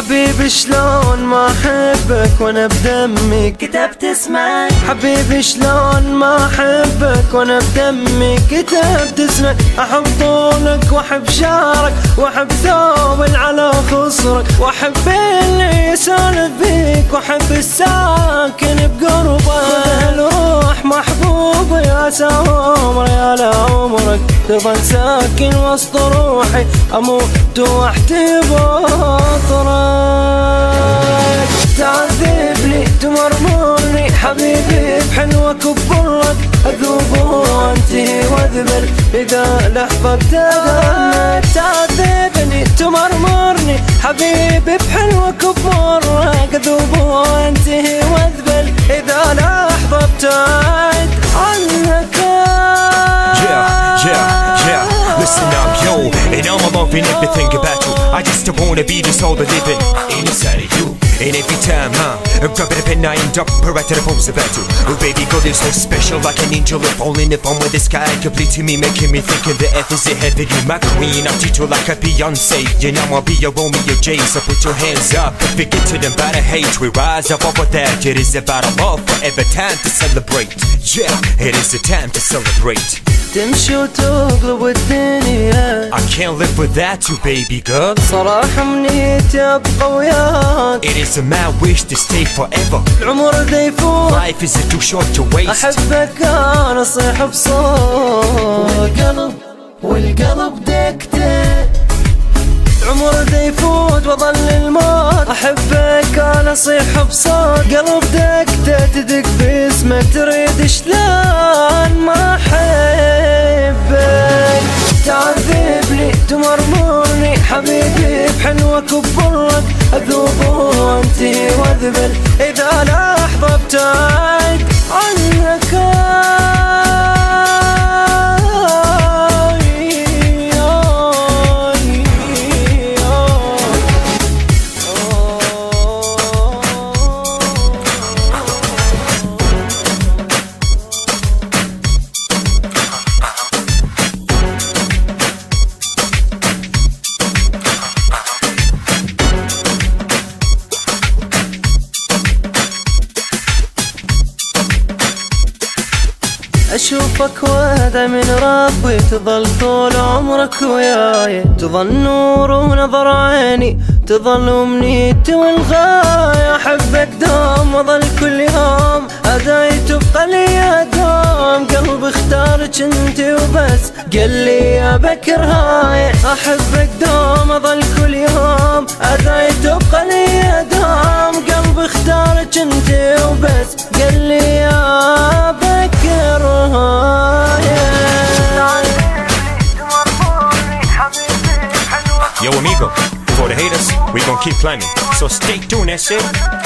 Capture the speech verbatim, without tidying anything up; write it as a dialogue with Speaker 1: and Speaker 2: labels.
Speaker 1: حبيبي شلون ما احبك وانا بدمي كتبت اسمك. حبيبي شلون ما احبك وانا بدمي كتبت اسمك. احب طولك واحب شعرك واحب ثوب على خصرك واحب اللي يسولف بيك واحب الساكن بقربك. خذ الروح محبوب يا سمر يا لعمرك تظل ساكن وسط روحي اموت واحتي بطرك. تعذبني تمرمرني حبيبي بحلوك وببرك اذوب وانتهي واذبل اذا لحظة بتدمك. تعذبني تمرمرني حبيبي بحلوك وبمرك اذوب وانتهي واذبل اذا لحظة ابتعد عنك.
Speaker 2: Yeah, yeah, yeah. Listen up, yo. And I'm loving everything about you. I just wanna be the soul that living inside of you. And every time, huh, I'm grabbing a pen, I end up right to the pose about you. Oh baby girl, you're so special like an angel. If falling upon with the sky completing me, making me think of the F is in heaven. You're my queen, I'll treat you like a Beyonce. You know I'll be your Romeo J. So put your hands up if you get to them by the hate. We rise up over that. It is about a love forever, time to celebrate. Yeah, it is a time to celebrate.
Speaker 1: تمشي وتقلب الدنيا
Speaker 2: I can't live without you baby girl.
Speaker 1: صراحة منيتي ابقى وياك.
Speaker 2: It is a mad wish to stay forever.
Speaker 1: العمر ذا يفوت
Speaker 2: Life is too short to waste.
Speaker 1: احبك انا اصيح بصوت والقلب والقلب دقته. العمر ذا يفوت وظل الموت احبك انا اصيح بصوت قلب دقته تدق باسمك تريد شلون ما احبك. تعذبني تمرمرني حبيبي بحلوك وببرك اذوب وانتهي واذبل اذا لحظة ابتعد عنك. أشوفك وعد من ربي تظل طول عمرك وياي. تظل نور ونظر عيني تظل أمنيتي والغاية. أحبك دوم وظل كل يوم أداي تبقى لي دوم. قلبي اختارك انتي وبس قال لي يا بكر هاي. أحبك دوم أظل كل يوم أداي تبقى لي دوم. قلبي اختارك انتي وبس قال لي يا بكر هاي.
Speaker 2: Yo amigo, for the haters, we gon' keep climbing. So stay tuned, that's it.